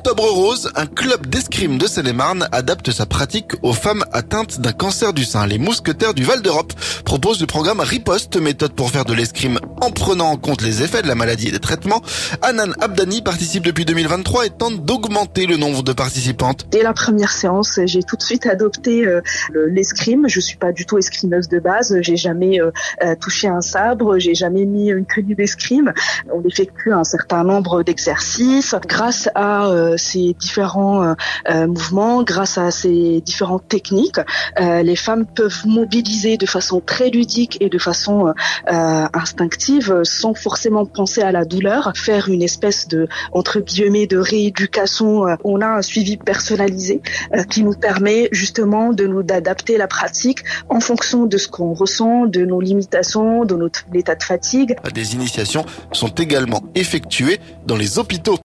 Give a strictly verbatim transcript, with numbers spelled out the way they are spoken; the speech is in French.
Octobre Rose, un club d'escrime de Seine-et-Marne adapte sa pratique aux femmes atteintes d'un cancer du sein. Les mousquetaires du Val d'Europe proposent le programme Riposte, méthode pour faire de l'escrime en prenant en compte les effets de la maladie et des traitements. Anan Abdani participe depuis deux mille vingt-trois et tente d'augmenter le nombre de participantes. Dès la première séance, j'ai tout de suite adopté euh, l'escrime. Je suis pas du tout escrimeuse de base. J'ai jamais euh, touché un sabre. J'ai jamais mis une tenue d'escrime. On effectue un certain nombre d'exercices. Grâce à euh, ces différents euh, mouvements, grâce à ces différentes techniques, euh, les femmes peuvent mobiliser de façon très ludique et de façon euh, instinctive, sans forcément penser à la douleur, faire une espèce de, entre guillemets, de rééducation. On a un suivi personnalisé euh, qui nous permet justement de nous d'adapter la pratique en fonction de ce qu'on ressent, de nos limitations, de notre état de fatigue. Des initiations sont également effectuées dans les hôpitaux.